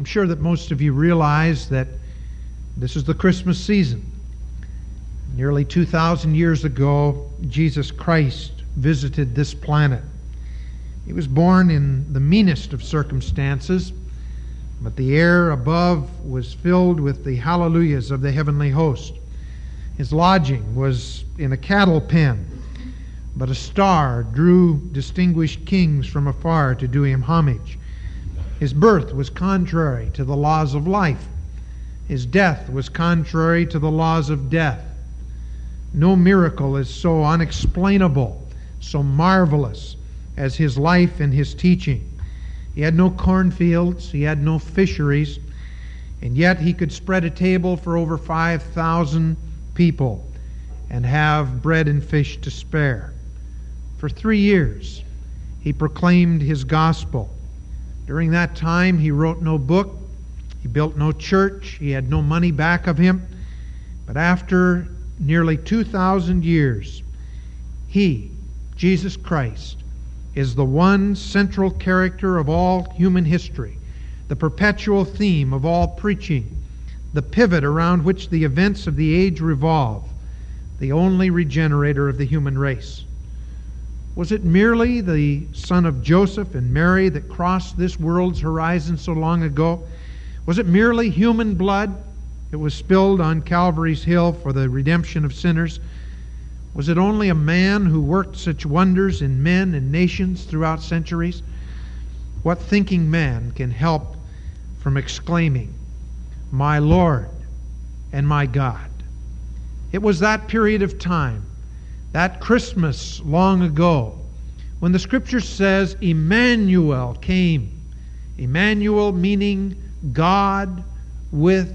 I'm sure that most of you realize that this is the Christmas season. Nearly 2,000 years ago, Jesus Christ visited this planet. He was born in the meanest of circumstances, but the air above was filled with the hallelujahs of the heavenly host. His lodging was in a cattle pen, but a star drew distinguished kings from afar to do him homage. His birth was contrary to the laws of life. His death was contrary to the laws of death. No miracle is so unexplainable, so marvelous as his life and his teaching. He had no cornfields, he had no fisheries, and yet he could spread a table for over 5,000 people and have bread and fish to spare. For 3 years, he proclaimed his gospel. During that time, he wrote no book, he built no church, he had no money back of him. But after nearly 2,000 years, he, Jesus Christ, is the one central character of all human history, the perpetual theme of all preaching, the pivot around which the events of the age revolve, the only regenerator of the human race. Was it merely the son of Joseph and Mary that crossed this world's horizon so long ago? Was it merely human blood that was spilled on Calvary's hill for the redemption of sinners? Was it only a man who worked such wonders in men and nations throughout centuries? What thinking man can help from exclaiming, "My Lord and my God"? It was that period of time, that Christmas long ago, when the Scripture says Emmanuel came. Emmanuel meaning God with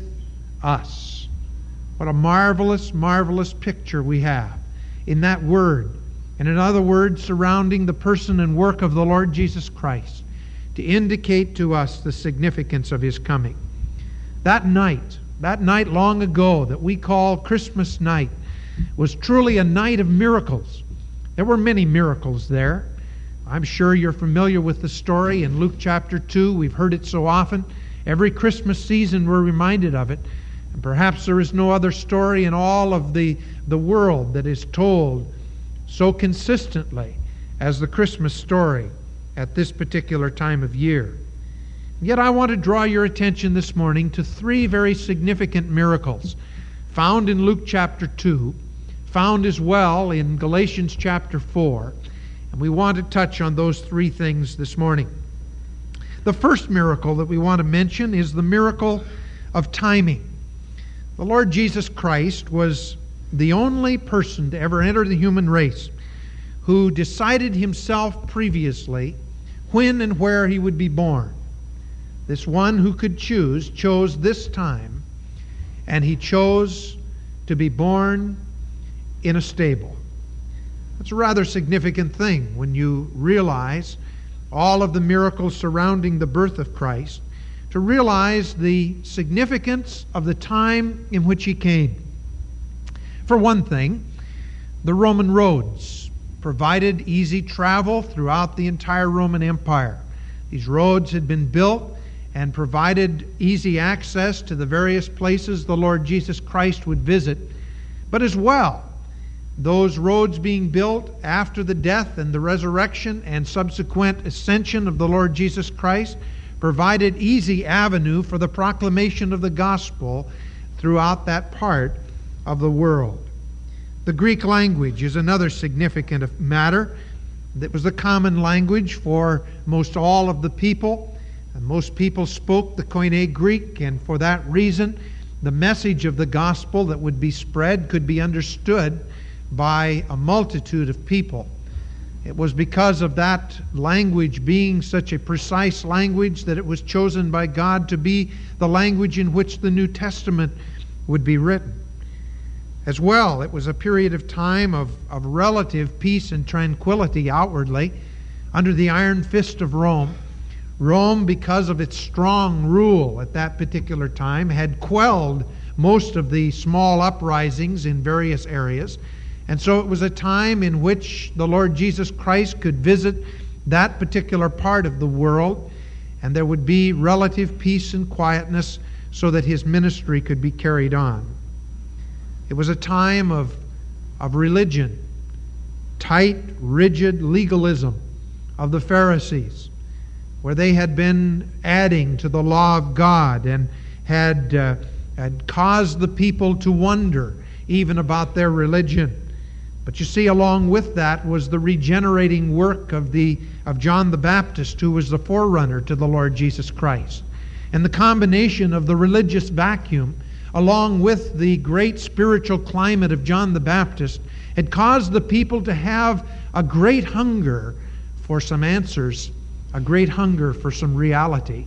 us. What a marvelous, marvelous picture we have in that word, and in other words, surrounding the person and work of the Lord Jesus Christ to indicate to us the significance of His coming. That night long ago that we call Christmas night, was truly a night of miracles. There were many miracles there. I'm sure you're familiar with the story in Luke chapter 2. We've heard it so often. Every Christmas season we're reminded of it. And perhaps there is no other story in all of the world that is told so consistently as the Christmas story at this particular time of year. Yet I want to draw your attention this morning to 3 very significant miracles found in Luke chapter 2, found as well in Galatians chapter 4, and we want to touch on those 3 things this morning. The first miracle that we want to mention is the miracle of timing. The Lord Jesus Christ was the only person to ever enter the human race who decided himself previously when and where he would be born. This one who could choose chose this time, and he chose to be born in a stable. That's a rather significant thing when you realize all of the miracles surrounding the birth of Christ, to realize the significance of the time in which He came. For one thing, the Roman roads provided easy travel throughout the entire Roman Empire. These roads had been built and provided easy access to the various places the Lord Jesus Christ would visit. But as well, those roads being built after the death and the resurrection and subsequent ascension of the Lord Jesus Christ provided easy avenue for the proclamation of the gospel throughout that part of the world. The Greek language is another significant matter. It was the common language for most all of the people. And most people spoke the Koine Greek, and for that reason, the message of the gospel that would be spread could be understood by a multitude of people. It was because of that language being such a precise language that it was chosen by God to be the language in which the New Testament would be written. As well, it was a period of time of relative peace and tranquility outwardly under the iron fist of Rome. Rome, because of its strong rule at that particular time, had quelled most of the small uprisings in various areas. And so it was a time in which the Lord Jesus Christ could visit that particular part of the world. and there would be relative peace and quietness so that his ministry could be carried on. It was a time of religion, tight, rigid legalism of the Pharisees, where they had been adding to the law of God and had caused the people to wonder even about their religion. But you see, along with that was the regenerating work of John the Baptist, who was the forerunner to the Lord Jesus Christ. And the combination of the religious vacuum, along with the great spiritual climate of John the Baptist, had caused the people to have a great hunger for some answers, a great hunger for some reality.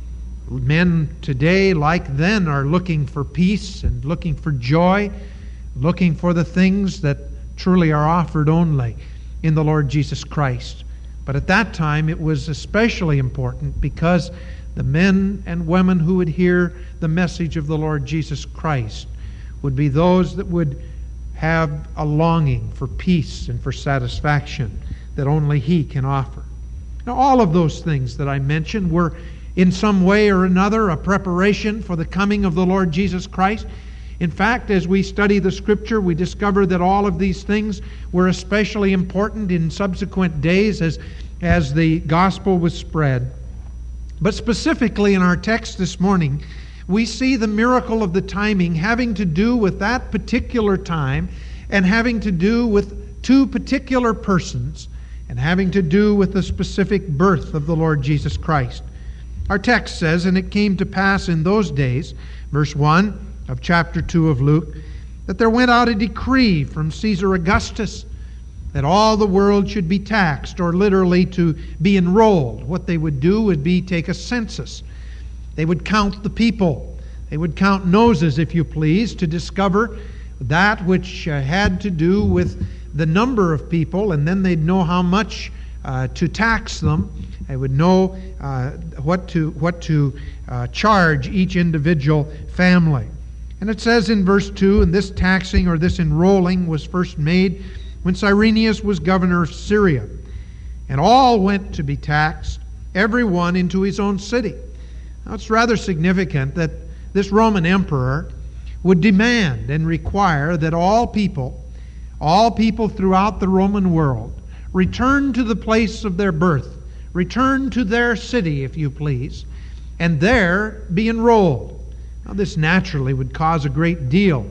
Men today, like then, are looking for peace and looking for joy, looking for the things that truly are offered only in the Lord Jesus Christ. But at that time it was especially important because the men and women who would hear the message of the Lord Jesus Christ would be those that would have a longing for peace and for satisfaction that only He can offer. Now, all of those things that I mentioned were in some way or another a preparation for the coming of the Lord Jesus Christ. In fact, as we study the Scripture, we discover that all of these things were especially important in subsequent days as the gospel was spread. But specifically in our text this morning, we see the miracle of the timing having to do with that particular time and having to do with two particular persons and having to do with the specific birth of the Lord Jesus Christ. Our text says, "And it came to pass in those days," verse 1 of chapter 2 of Luke, "that there went out a decree from Caesar Augustus that all the world should be taxed," or literally to be enrolled. What they would do would be take a census. They would count the people. They would count noses, if you please, to discover that which had to do with the number of people, and then they'd know how much to tax them. They would know what to charge each individual family. And it says in verse 2, "And this taxing or this enrolling was first made when Cyrenius was governor of Syria. And all went to be taxed, every one into his own city." Now it's rather significant that this Roman emperor would demand and require that all people throughout the Roman world, return to the place of their birth, return to their city, if you please, and there be enrolled. Now, this naturally would cause a great deal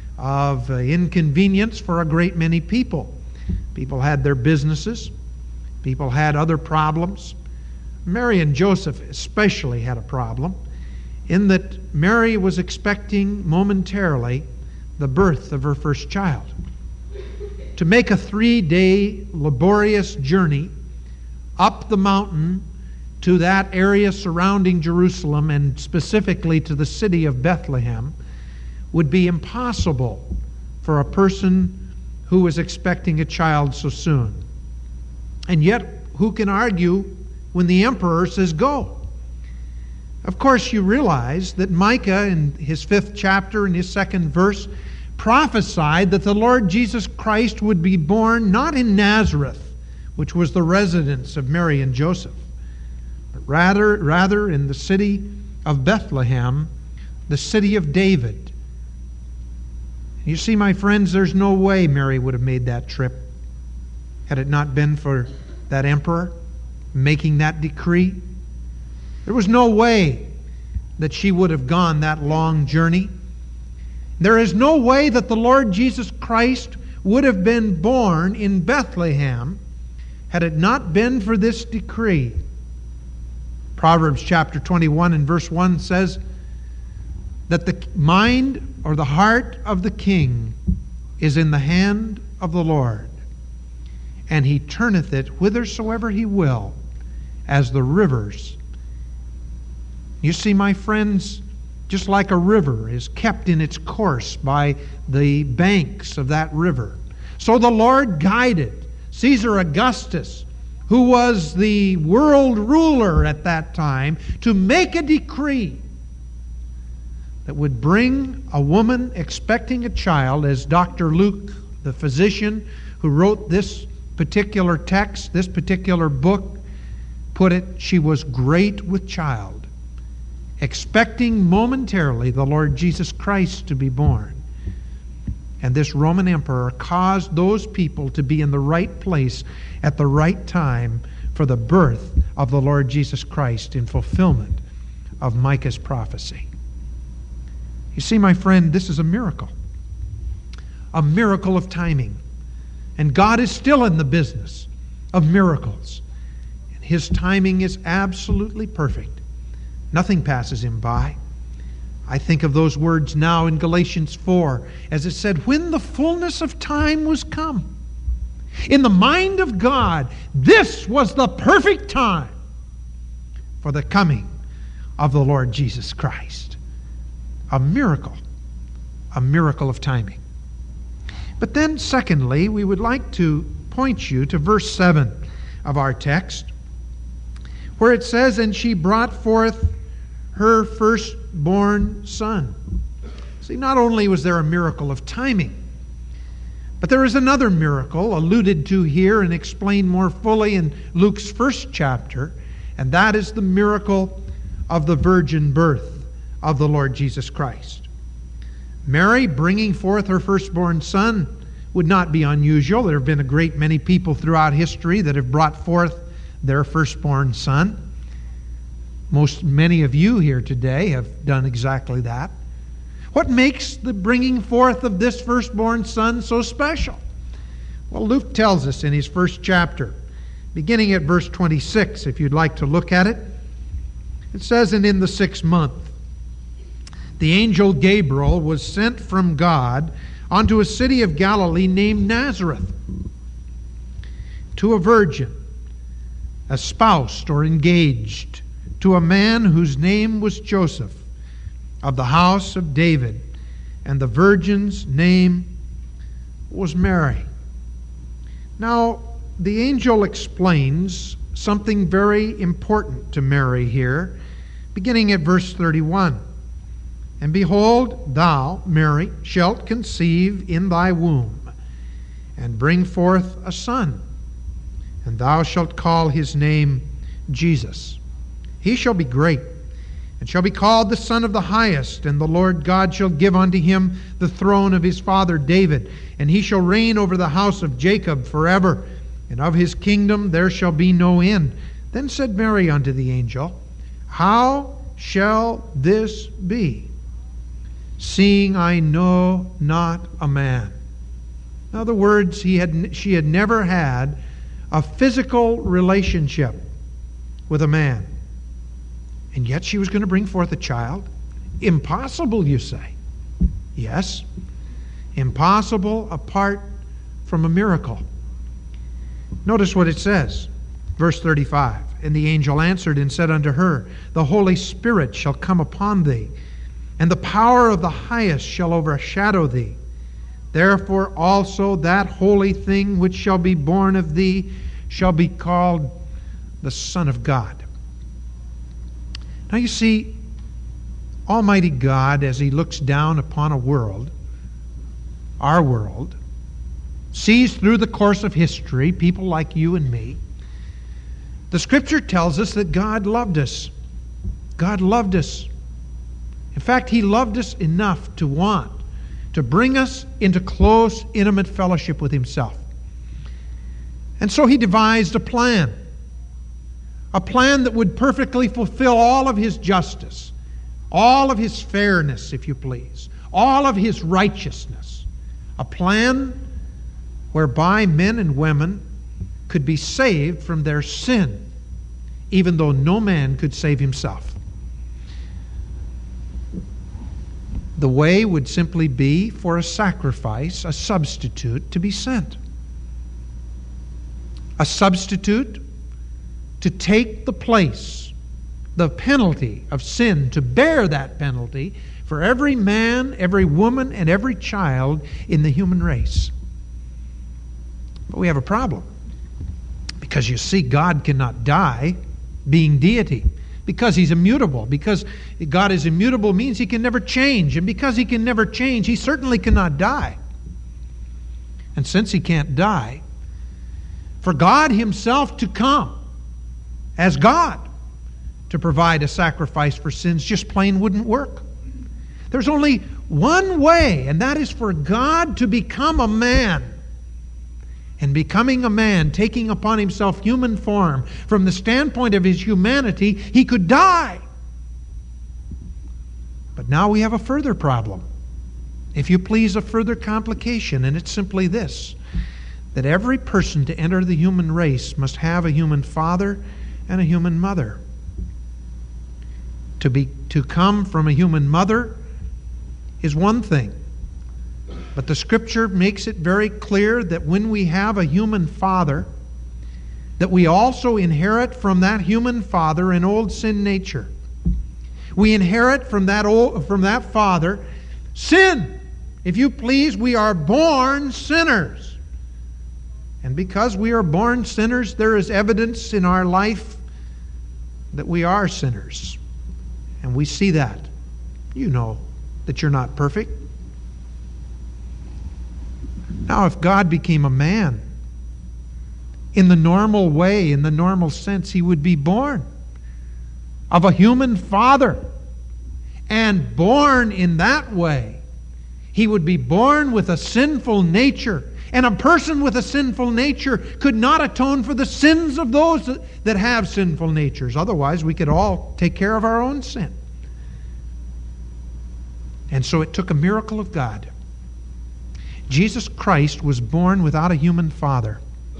of inconvenience for a great many people. People had their businesses. People had other problems. Mary and Joseph especially had a problem in that Mary was expecting momentarily the birth of her first child. To make a 3-day laborious journey up the mountain to that area surrounding Jerusalem and specifically to the city of Bethlehem would be impossible for a person who was expecting a child so soon. And yet, who can argue when the emperor says go? Of course, you realize that Micah in his 5th chapter and his 2nd verse prophesied that the Lord Jesus Christ would be born not in Nazareth, which was the residence of Mary and Joseph, but rather in the city of Bethlehem, the city of David. You see, my friends, there's no way Mary would have made that trip had it not been for that emperor making that decree. There was no way that she would have gone that long journey. There is no way that the Lord Jesus Christ would have been born in Bethlehem had it not been for this decree. Proverbs chapter 21 and verse 1 says that the mind or the heart of the king is in the hand of the Lord, and He turneth it whithersoever He will, as the rivers. You see, my friends, just like a river is kept in its course by the banks of that river, so the Lord guided Caesar Augustus, who was the world ruler at that time, to make a decree that would bring a woman expecting a child, as Dr. Luke, the physician who wrote this particular text, this particular book, put it, she was great with child, expecting momentarily the Lord Jesus Christ to be born. And this Roman emperor caused those people to be in the right place at the right time for the birth of the Lord Jesus Christ in fulfillment of Micah's prophecy. You see, my friend, this is a miracle of timing. And God is still in the business of miracles. And His timing is absolutely perfect. Nothing passes Him by. I think of those words now in Galatians 4, as it said, when the fullness of time was come. In the mind of God, this was the perfect time for the coming of the Lord Jesus Christ. A miracle of timing. But then, secondly, we would like to point you to verse 7 of our text, where it says, and she brought forth her firstborn son. See, not only was there a miracle of timing, but there is another miracle alluded to here and explained more fully in Luke's first chapter, and that is the miracle of the virgin birth of the Lord Jesus Christ. Mary bringing forth her firstborn son would not be unusual. There have been a great many people throughout history that have brought forth their firstborn son. Many of you here today have done exactly that. What makes the bringing forth of this firstborn son so special? Well, Luke tells us in his first chapter, beginning at verse 26, if you'd like to look at it. It says, and in the 6th month, the angel Gabriel was sent from God unto a city of Galilee named Nazareth, to a virgin, espoused or engaged to a man whose name was Joseph, of the house of David, and the virgin's name was Mary. Now, the angel explains something very important to Mary here, beginning at verse 31. And behold, thou, Mary, shalt conceive in thy womb, and bring forth a son, and thou shalt call his name Jesus. He shall be great, and shall be called the Son of the Highest, and the Lord God shall give unto him the throne of his father David, and he shall reign over the house of Jacob forever, and of his kingdom there shall be no end. Then said Mary unto the angel, how shall this be, seeing I know not a man? In other words, she had never had a physical relationship with a man. And yet she was going to bring forth a child? Impossible, you say? Yes. Impossible apart from a miracle. Notice what it says. Verse 35. And the angel answered and said unto her, the Holy Spirit shall come upon thee, and the power of the Highest shall overshadow thee. Therefore also that holy thing which shall be born of thee shall be called the Son of God. Now you see, Almighty God, as He looks down upon a world, our world, sees through the course of history people like you and me. The Scripture tells us that God loved us. God loved us. In fact, He loved us enough to want to bring us into close, intimate fellowship with Himself. And so He devised a plan that would perfectly fulfill all of His justice, all of His fairness, if you please, all of His righteousness. A plan whereby men and women could be saved from their sin, even though no man could save himself. The way would simply be for a sacrifice, a substitute, to be sent. A substitute to take the place, the penalty of sin, to bear that penalty for every man, every woman, and every child in the human race. But we have a problem. Because you see, God cannot die, being deity. Because He's immutable. Because God is immutable means He can never change. And because He can never change, He certainly cannot die. And since He can't die, for God Himself to come as God to provide a sacrifice for sins just plain wouldn't work. There's only one way, and that is for God to become a man. And becoming a man, taking upon himself human form, from the standpoint of his humanity, he could die. But now we have a further problem. If you please, a further complication, and it's simply this: that every person to enter the human race must have a human father and a human mother. To come from a human mother is one thing. But the Scripture makes it very clear that when we have a human father, that we also inherit from that human father an old sin nature. We inherit from that father sin. If you please, we are born sinners. And because we are born sinners, there is evidence in our life that we are sinners. And we see that. You know that you're not perfect. Now, if God became a man, in the normal way, in the normal sense, he would be born of a human father. And born in that way, he would be born with a sinful nature. And a person with a sinful nature could not atone for the sins of those that have sinful natures. Otherwise, we could all take care of our own sin. And so it took a miracle of God. Jesus Christ was born without a human father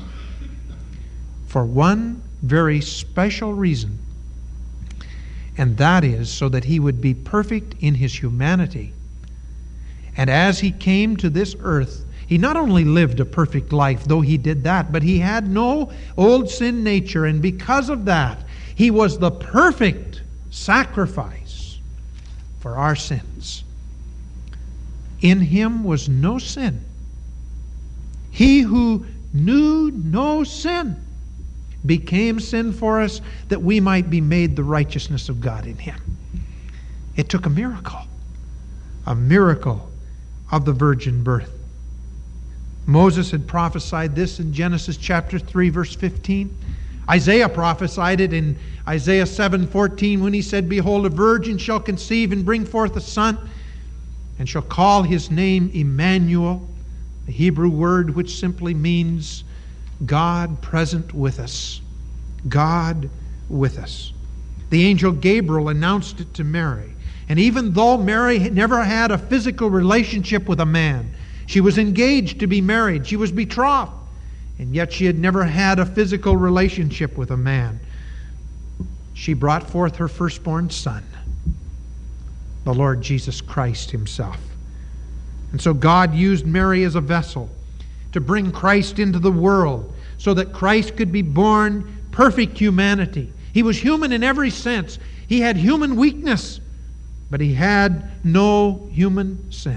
for one very special reason, and that is so that he would be perfect in his humanity. And as he came to this earth, he not only lived a perfect life, though he did that, but he had no old sin nature, and because of that, he was the perfect sacrifice for our sins. In him was no sin. He who knew no sin became sin for us, that we might be made the righteousness of God in him. It took a miracle of the virgin birth. Moses had prophesied this in Genesis chapter 3, verse 15. Isaiah prophesied it in Isaiah 7:14 when he said, "Behold, a virgin shall conceive and bring forth a son, and shall call his name Emmanuel," the Hebrew word which simply means God present with us. God with us. The angel Gabriel announced it to Mary. And even though Mary had never had a physical relationship with a man, she was engaged to be married, she was betrothed, and yet she had never had a physical relationship with a man, she brought forth her firstborn son, the Lord Jesus Christ himself. And so God used Mary as a vessel to bring Christ into the world so that Christ could be born perfect humanity. He was human in every sense. He had human weakness, but he had no human sin.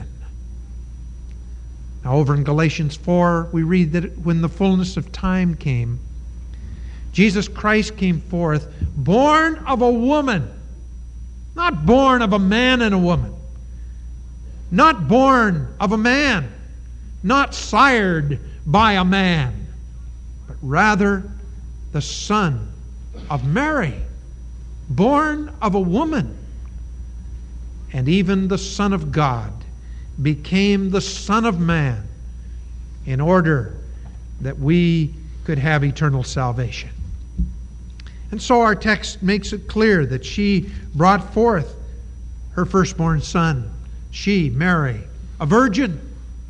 Now over in Galatians 4, we read that when the fullness of time came, Jesus Christ came forth, born of a woman, not born of a man and a woman, not born of a man, not sired by a man, but rather the Son of Mary, born of a woman. And even the Son of God became the Son of Man in order that we could have eternal salvation. And so our text makes it clear that she brought forth her firstborn son. She, Mary, a virgin,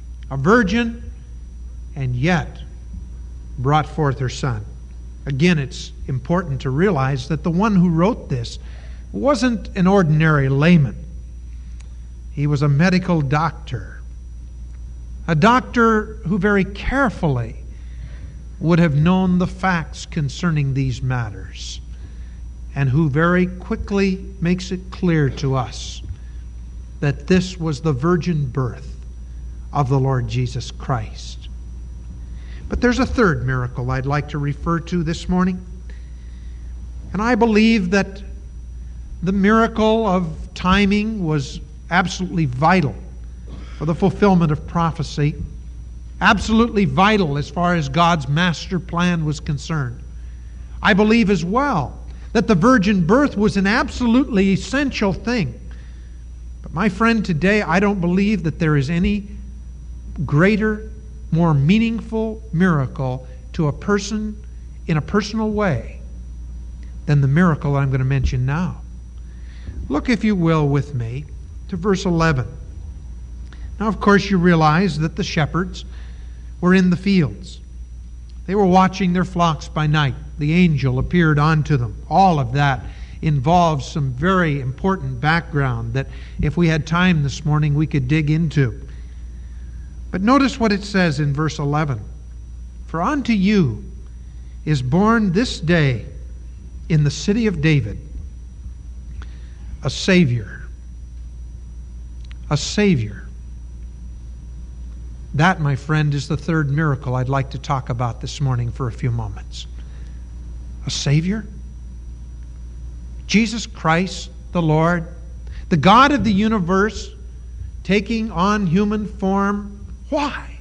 and yet brought forth her son. Again, it's important to realize that the one who wrote this wasn't an ordinary layman. He was a medical doctor. A doctor who very carefully would have known the facts concerning these matters, and who very quickly makes it clear to us that this was the virgin birth of the Lord Jesus Christ. But there's a third miracle I'd like to refer to this morning. And I believe that the miracle of timing was absolutely vital for the fulfillment of prophecy, absolutely vital as far as God's master plan was concerned. I believe as well that the virgin birth was an absolutely essential thing. But my friend, today I don't believe that there is any greater, more meaningful miracle to a person in a personal way than the miracle I'm going to mention now. Look, if you will, with me to verse 11. Now, of course, you realize that the shepherds were in the fields. They were watching their flocks by night. The angel appeared unto them. All of that involves some very important background that if we had time this morning we could dig into. But notice what it says in verse 11. For unto you is born this day in the city of David a Savior. A Savior. That, my friend, is the third miracle I'd like to talk about this morning for a few moments. A Savior? Jesus Christ, the Lord, the God of the universe, taking on human form. Why?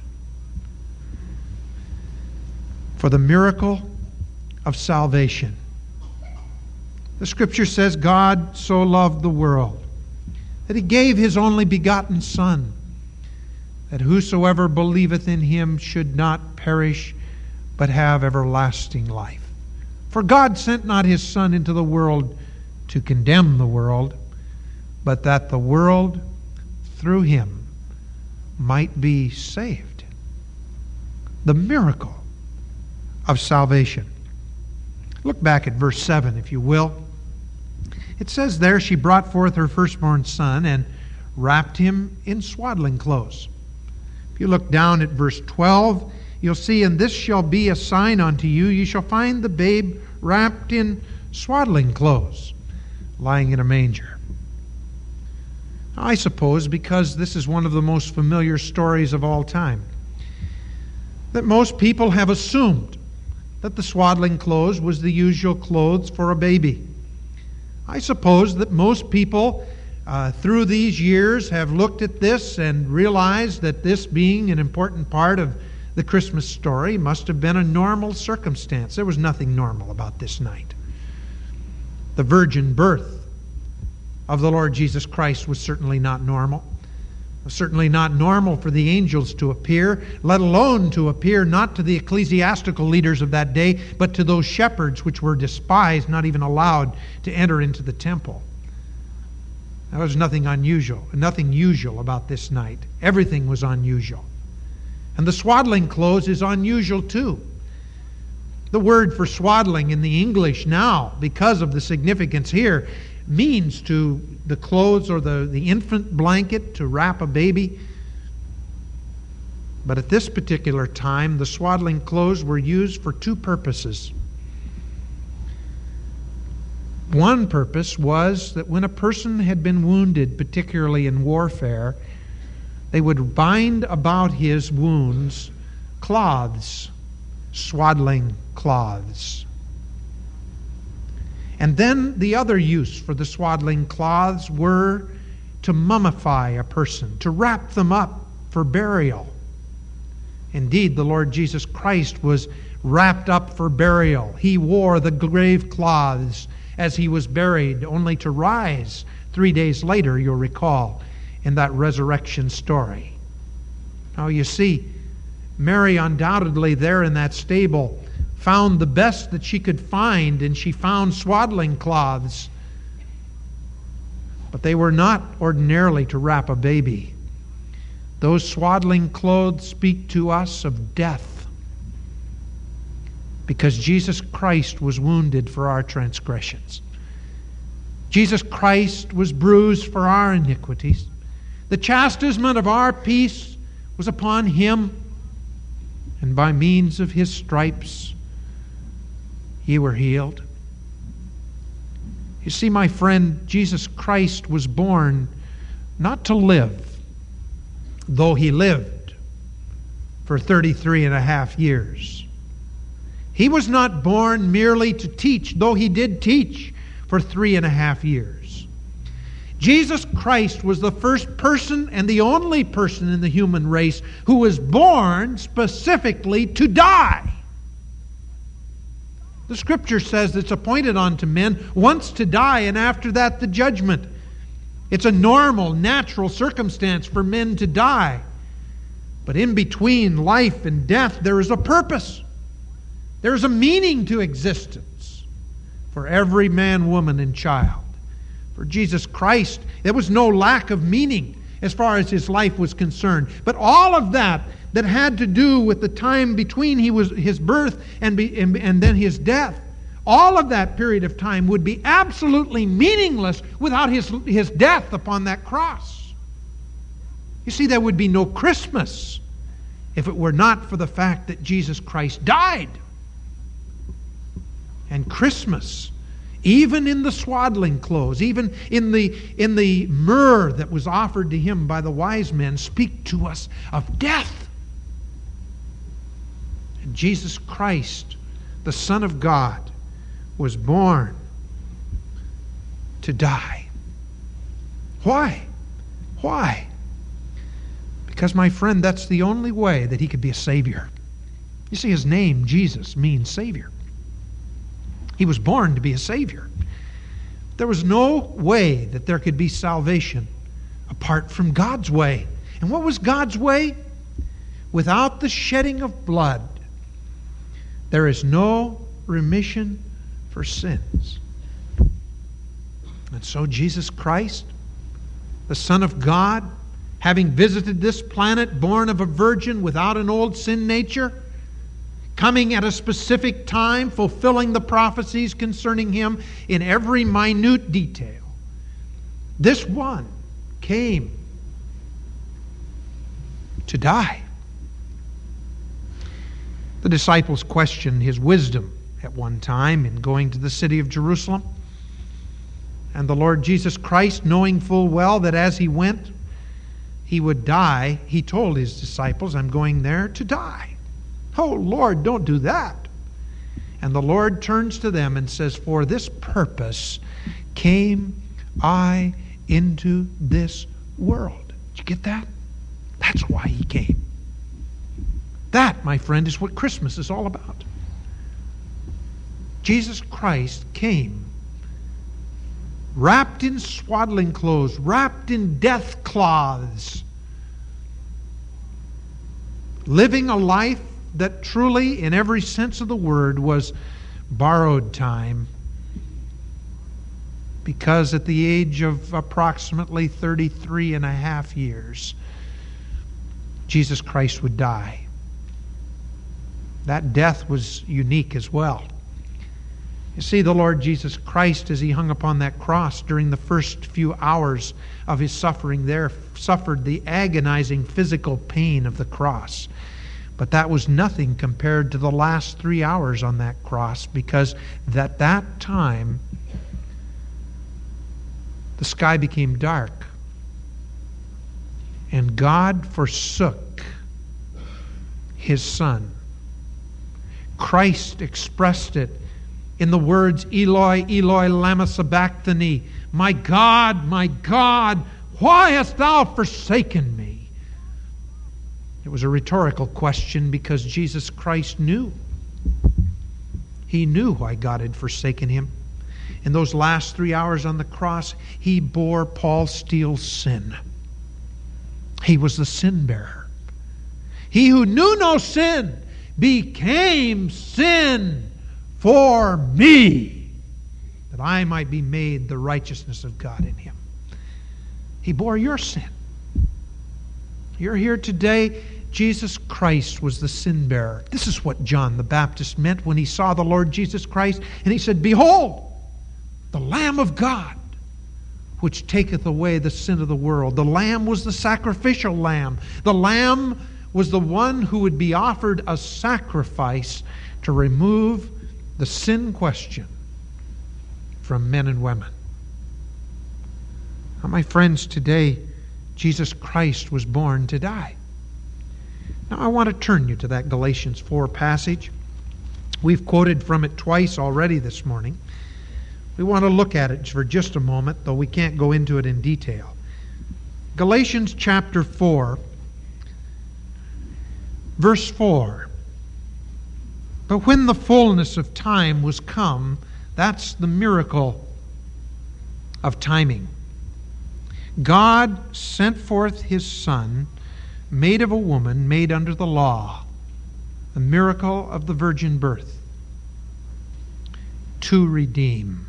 For the miracle of salvation. The Scripture says God so loved the world that He gave His only begotten Son, that whosoever believeth in Him should not perish, but have everlasting life. For God sent not His Son into the world to condemn the world, but that the world through Him might be saved. The miracle of salvation. Look back at verse 7, if you will. It says there, she brought forth her firstborn son and wrapped him in swaddling clothes. If you look down at verse 12, you'll see, and this shall be a sign unto you, you shall find the babe wrapped in swaddling clothes, lying in a manger. Now, I suppose because this is one of the most familiar stories of all time, that most people have assumed that the swaddling clothes was the usual clothes for a baby. I suppose that most people through these years have looked at this and realized that this being an important part of the Christmas story must have been a normal circumstance. There was nothing normal about this night. The virgin birth of the Lord Jesus Christ was certainly not normal. It was certainly not normal for the angels to appear, let alone to appear not to the ecclesiastical leaders of that day, but to those shepherds which were despised, not even allowed to enter into the temple. There was nothing unusual, nothing usual about this night. Everything was unusual. And the swaddling clothes is unusual too. The word for swaddling in the English now, because of the significance here, means to the clothes or the infant blanket to wrap a baby. But at this particular time, the swaddling clothes were used for two purposes. One purpose was that when a person had been wounded, particularly in warfare, they would bind about his wounds cloths, swaddling cloths. And then the other use for the swaddling cloths were to mummify a person, to wrap them up for burial. Indeed, the Lord Jesus Christ was wrapped up for burial. He wore the grave cloths as He was buried, only to rise 3 days later, you'll recall, in that resurrection story. Now you see, Mary undoubtedly there in that stable found the best that she could find, and she found swaddling cloths. But they were not ordinarily to wrap a baby. Those swaddling clothes speak to us of death, because Jesus Christ was wounded for our transgressions. Jesus Christ was bruised for our iniquities. The chastisement of our peace was upon Him, and by means of His stripes ye were healed. You see, my friend, Jesus Christ was born not to live, though He lived for 33 and a half years. He was not born merely to teach, though He did teach for 3.5 years. Jesus Christ was the first person and the only person in the human race who was born specifically to die. The Scripture says it's appointed unto men once to die, and after that the judgment. It's a normal, natural circumstance for men to die. But in between life and death, there is a purpose. There is a meaning to existence for every man, woman, and child. For Jesus Christ, there was no lack of meaning as far as His life was concerned. But all of that had to do with the time between His birth and then His death, all of that period of time would be absolutely meaningless without His death upon that cross. You see, there would be no Christmas if it were not for the fact that Jesus Christ died. And Christmas, even in the swaddling clothes, even in the myrrh that was offered to Him by the wise men, speak to us of death. And Jesus Christ, the Son of God, was born to die. Why? Why? Because, my friend, that's the only way that He could be a Savior. You see, His name, Jesus, means Savior. He was born to be a Savior. There was no way that there could be salvation apart from God's way. And what was God's way? Without the shedding of blood, there is no remission for sins. And so Jesus Christ, the Son of God, having visited this planet, born of a virgin without an old sin nature, coming at a specific time, fulfilling the prophecies concerning Him in every minute detail, this one came to die. The disciples questioned His wisdom at one time in going to the city of Jerusalem. And the Lord Jesus Christ, knowing full well that as He went, He would die, He told His disciples, I'm going there to die. Oh, Lord, don't do that. And the Lord turns to them and says, for this purpose came I into this world. Did you get that? That's why He came. That, my friend, is what Christmas is all about. Jesus Christ came wrapped in swaddling clothes, wrapped in death cloths, living a life that truly, in every sense of the word, was borrowed time. Because at the age of approximately 33 and a half years, Jesus Christ would die. That death was unique as well. You see, the Lord Jesus Christ, as He hung upon that cross during the first few hours of His suffering there, suffered the agonizing physical pain of the cross. But that was nothing compared to the last 3 hours on that cross, because at that time, the sky became dark. And God forsook His Son. Christ expressed it in the words, Eloi, Eloi, lama sabachthani. My God, why hast Thou forsaken me? It was a rhetorical question because Jesus Christ knew. He knew why God had forsaken Him. In those last 3 hours on the cross, He bore Paul Steele's sin. He was the sin bearer. He who knew no sin became sin for me, that I might be made the righteousness of God in Him. He bore your sin. You're here today. Jesus Christ was the sin bearer. This is what John the Baptist meant when he saw the Lord Jesus Christ, and he said, behold, the Lamb of God, which taketh away the sin of the world. The Lamb was the sacrificial lamb. The Lamb was the one who would be offered a sacrifice to remove the sin question from men and women. Now, my friends, today, Jesus Christ was born to die. Now, I want to turn you to that Galatians 4 passage. We've quoted from it twice already this morning. We want to look at it for just a moment, though we can't go into it in detail. Galatians chapter 4, verse 4. But when the fullness of time was come, that's the miracle of timing. God sent forth His Son, made of a woman, made under the law, the miracle of the virgin birth, to redeem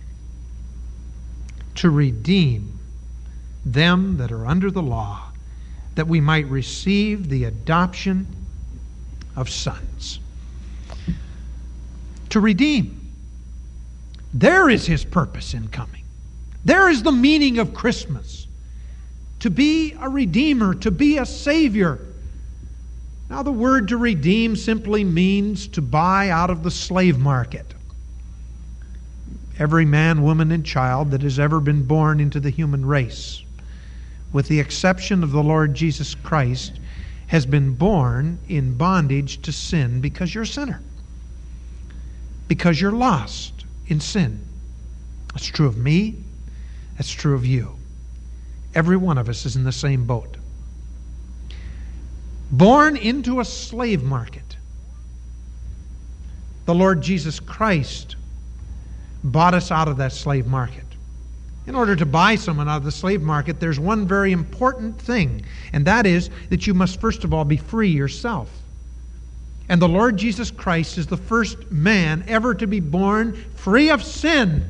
them that are under the law, that we might receive the adoption of sons. To redeem. There is His purpose in coming. There is the meaning of Christmas. To be a redeemer, to be a savior. Now, the word to redeem simply means to buy out of the slave market. Every man, woman, and child that has ever been born into the human race, with the exception of the Lord Jesus Christ, has been born in bondage to sin because you're a sinner. Because you're lost in sin. That's true of me. That's true of you. Every one of us is in the same boat. Born into a slave market. The Lord Jesus Christ bought us out of that slave market. In order to buy someone out of the slave market, there's one very important thing, and that is that you must first of all be free yourself. And the Lord Jesus Christ is the first man ever to be born free of sin.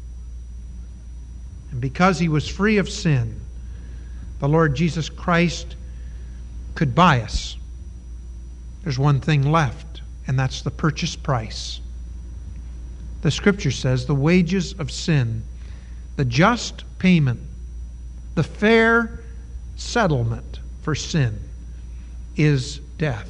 And because He was free of sin, the Lord Jesus Christ could buy us. There's one thing left, and that's the purchase price. The Scripture says the wages of sin, the just payment, the fair settlement for sin is death.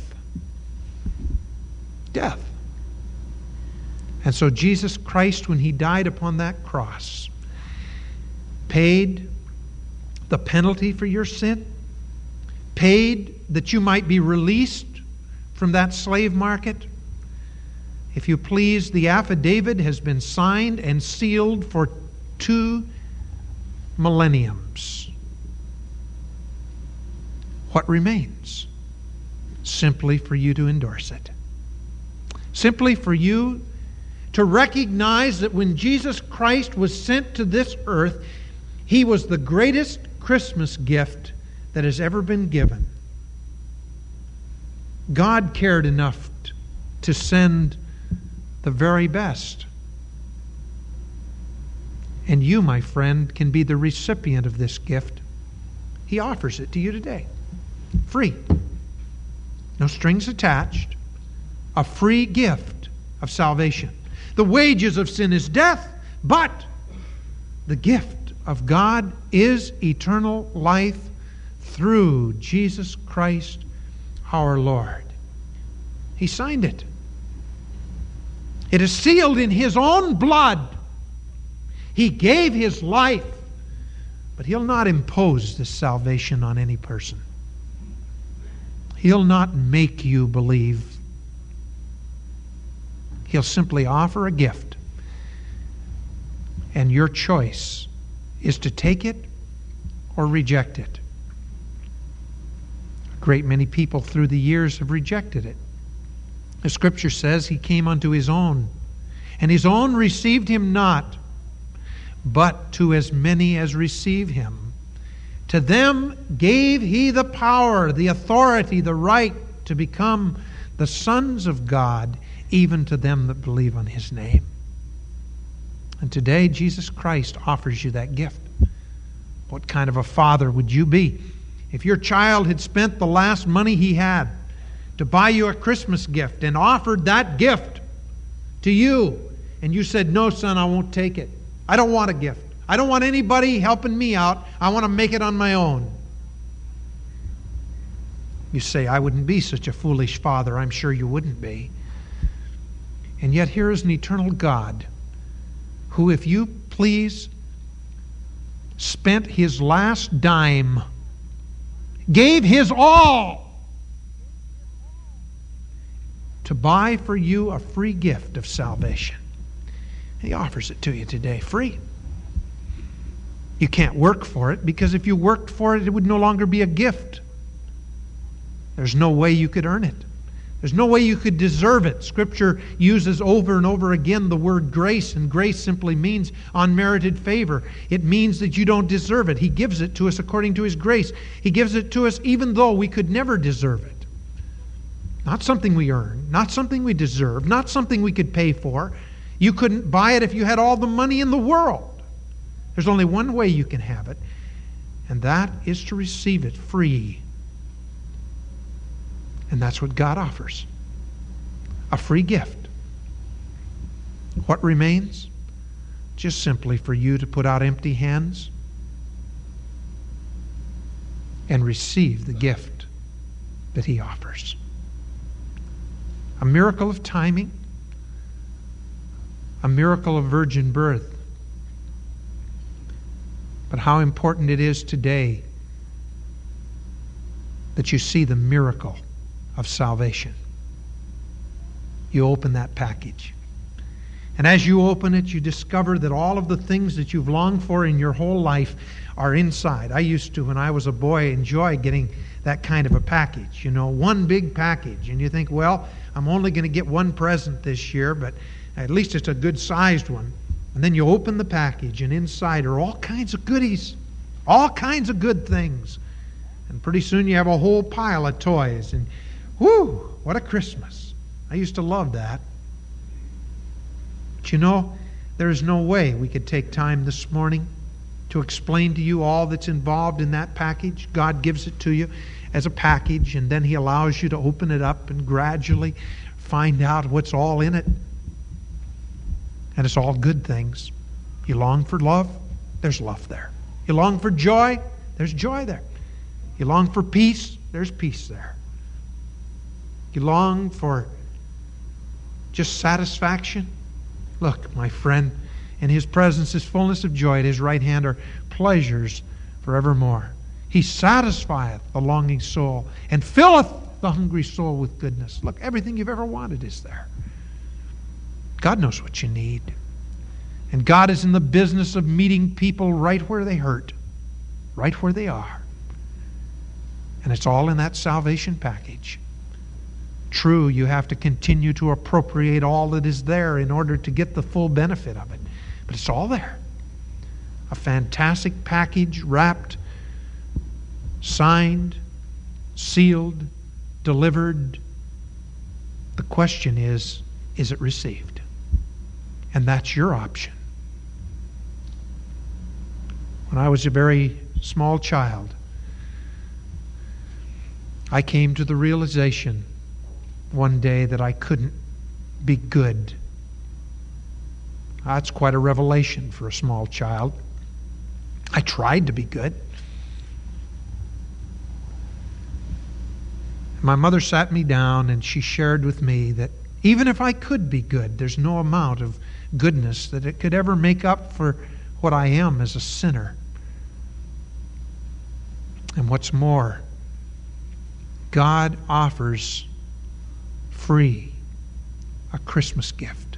Death. And so Jesus Christ, when He died upon that cross, paid the penalty for your sin, paid that you might be released from that slave market. If you please, the affidavit has been signed and sealed for 2 millenniums. What remains? Simply for you to endorse it. Simply for you to recognize that when Jesus Christ was sent to this earth, He was the greatest Christmas gift that has ever been given. God cared enough to send the very best. And you, my friend, can be the recipient of this gift. He offers it to you today. Free. No strings attached. A free gift of salvation. The wages of sin is death, but the gift of God is eternal life through Jesus Christ our Lord. He signed it. It is sealed in His own blood. He gave His life, but He'll not impose this salvation on any person. He'll not make you believe. He'll simply offer a gift. And your choice is to take it or reject it. A great many people through the years have rejected it. The Scripture says He came unto His own, and His own received Him not. But to as many as receive Him, to them gave He the power, the authority, the right to become the sons of God, even to them that believe on His name. And today, Jesus Christ offers you that gift. What kind of a father would you be if your child had spent the last money he had to buy you a Christmas gift and offered that gift to you, and you said, "No, son, I won't take it. I don't want a gift. I don't want anybody helping me out. I want to make it on my own." You say, "I wouldn't be such a foolish father." I'm sure you wouldn't be. And yet here is an eternal God who, if you please, spent His last dime, gave His all to buy for you a free gift of salvation. He offers it to you today, free. You can't work for it, because if you worked for it, it would no longer be a gift. There's no way you could earn it. There's no way you could deserve it. Scripture uses over and over again the word grace, and grace simply means unmerited favor. It means that you don't deserve it. He gives it to us according to His grace. He gives it to us even though we could never deserve it. Not something we earn, not something we deserve, not something we could pay for. You couldn't buy it if you had all the money in the world. There's only one way you can have it, and that is to receive it free. And that's what God offers. A free gift. What remains? Just simply for you to put out empty hands and receive the gift that He offers. A miracle of timing. A miracle of virgin birth. But how important it is today that you see the miracle of salvation. You open that package. And as you open it, you discover that all of the things that you've longed for in your whole life are inside. I used to, when I was a boy, enjoy getting that kind of a package. You know, one big package. And you think, well, I'm only going to get one present this year, but at least it's a good-sized one. And then you open the package, and inside are all kinds of goodies. All kinds of good things. And pretty soon you have a whole pile of toys. And whew, what a Christmas. I used to love that. But you know, there is no way we could take time this morning to explain to you all that's involved in that package. God gives it to you as a package, and then He allows you to open it up and gradually find out what's all in it. And it's all good things. You long for love? There's love there. You long for joy? There's joy there. You long for peace? There's peace there. You long for just satisfaction? Look, my friend, in His presence is fullness of joy. At His right hand are pleasures forevermore. He satisfieth the longing soul and filleth the hungry soul with goodness. Look, everything you've ever wanted is there. God knows what you need. And God is in the business of meeting people right where they hurt, right where they are. And it's all in that salvation package. True, you have to continue to appropriate all that is there in order to get the full benefit of it. But it's all there. A fantastic package wrapped, signed, sealed, delivered. The question is it received? And that's your option. When I was a very small child, I came to the realization one day that I couldn't be good. That's quite a revelation for a small child. I tried to be good. My mother sat me down and she shared with me that even if I could be good, there's no amount of goodness that it could ever make up for what I am as a sinner. And what's more, God offers free a Christmas gift.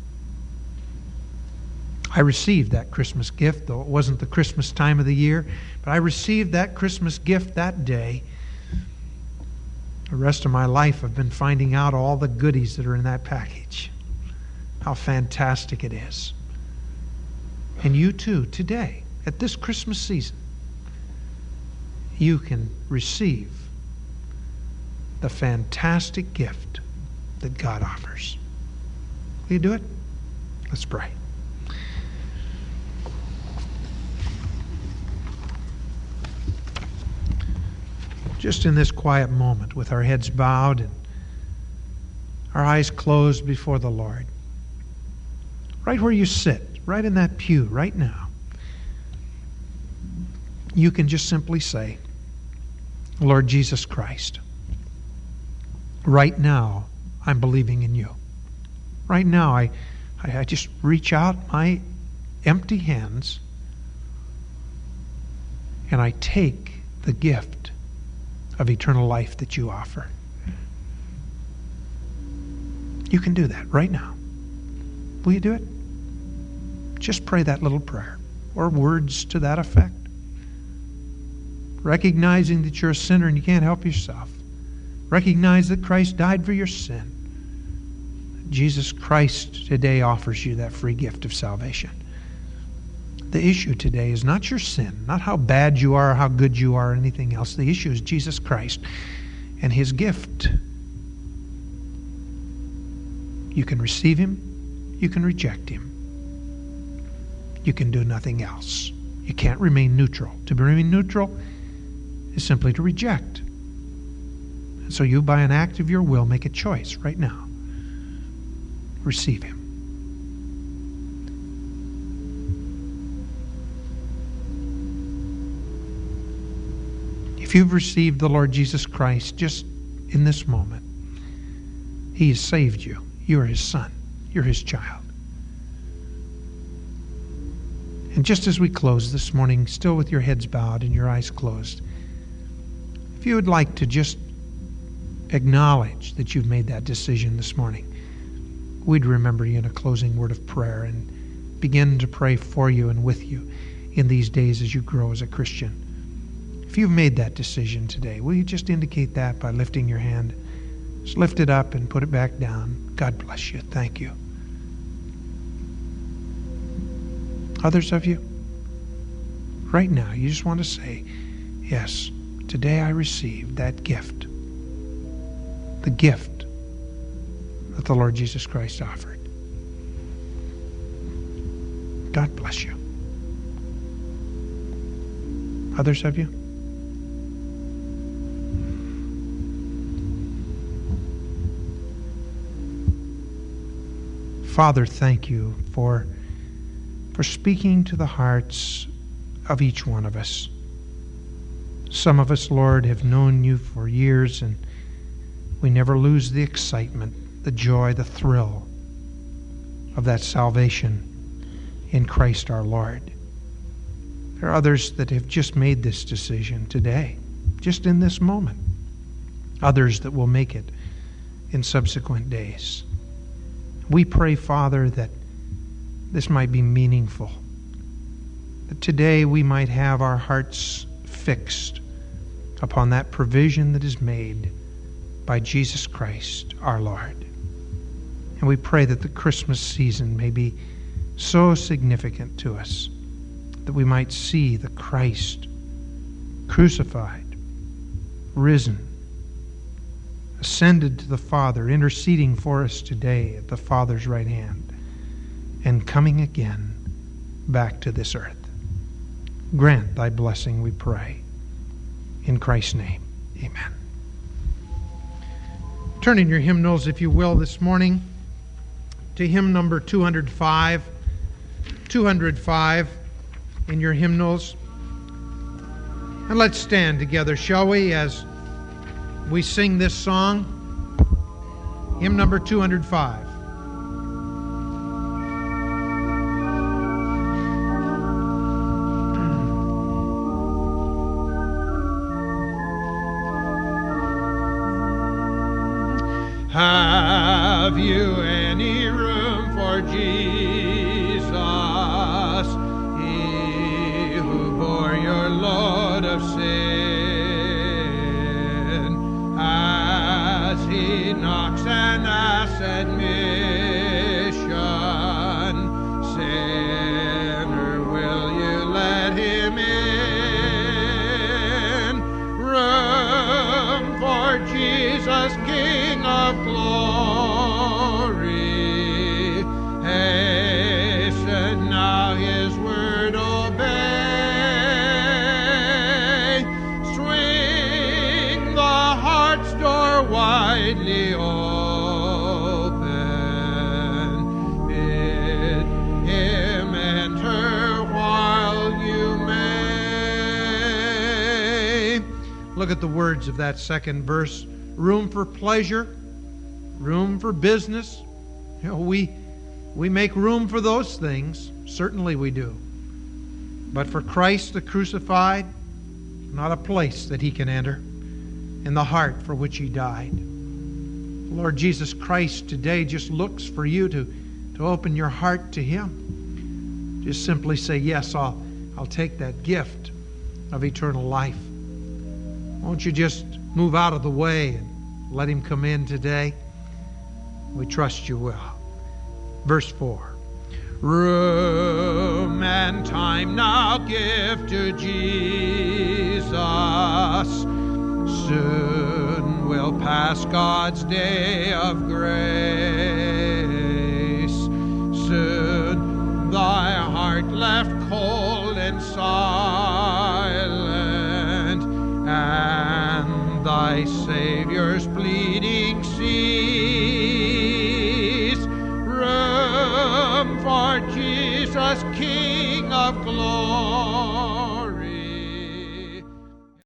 I received that Christmas gift, though it wasn't the Christmas time of the year, but I received that Christmas gift that day. The rest of my life I've been finding out all the goodies that are in that package. How fantastic it is. And you too, today, at this Christmas season, you can receive the fantastic gift that God offers. Will you do it? Let's pray. Just in this quiet moment, with our heads bowed and our eyes closed before the Lord, right where you sit, right in that pew, right now, you can just simply say, Lord Jesus Christ, right now I'm believing in you. Right now I just reach out my empty hands and I take the gift of eternal life that you offer. You can do that right now. Will you do it? Just pray that little prayer or words to that effect. Recognizing that you're a sinner and you can't help yourself. Recognize that Christ died for your sin. Jesus Christ today offers you that free gift of salvation. The issue today is not your sin, not how bad you are, or how good you are, or anything else. The issue is Jesus Christ and His gift. You can receive Him, you can reject Him. You can do nothing else. You can't remain neutral. To remain neutral is simply to reject. And so you, by an act of your will, make a choice right now. Receive Him. If you've received the Lord Jesus Christ just in this moment, He has saved you. You are His son. You're His child. And just as we close this morning, still with your heads bowed and your eyes closed, if you would like to just acknowledge that you've made that decision this morning, we'd remember you in a closing word of prayer and begin to pray for you and with you in these days as you grow as a Christian. If you've made that decision today, will you just indicate that by lifting your hand? Just lift it up and put it back down. God bless you. Thank you. Others of you, right now, you just want to say, yes, today I received that gift. The gift that the Lord Jesus Christ offered. God bless you. Others of you? Father, thank you for speaking to the hearts of each one of us. Some of us, Lord, have known you for years, and we never lose the excitement, the joy, the thrill of that salvation in Christ our Lord. There are others that have just made this decision today, just in this moment. Others that will make it in subsequent days. We pray, Father, that this might be meaningful, that today we might have our hearts fixed upon that provision that is made by Jesus Christ our Lord. And we pray that the Christmas season may be so significant to us that we might see the Christ crucified, risen, ascended to the Father, interceding for us today at the Father's right hand, and coming again back to this earth. Grant thy blessing, we pray. In Christ's name, amen. Turn in your hymnals, if you will, this morning to hymn number 205. 205 in your hymnals. And let's stand together, shall we, as we sing this song. Hymn number 205. Have you any room for Jesus, He who bore your load of sin? As He knocks and asks admission, sinner, will you let Him in? Room for Jesus, King of glory, hasten now His word obey. Swing the heart's door widely open, bid Him enter while you may. Look at the words of that second verse. Room for pleasure, room for business. You know, we make room for those things. Certainly we do. But for Christ the crucified, not a place that He can enter in the heart for which He died. Lord Jesus Christ today just looks for you to open your heart to Him. Just simply say, yes, I'll take that gift of eternal life. Won't you just move out of the way and let him come in today? We trust you will. Verse 4. Room and time now give to Jesus. Soon will pass God's day of grace. Soon thy heart left cold and silent, and thy Savior's pleading cease. Room for Jesus, King of glory.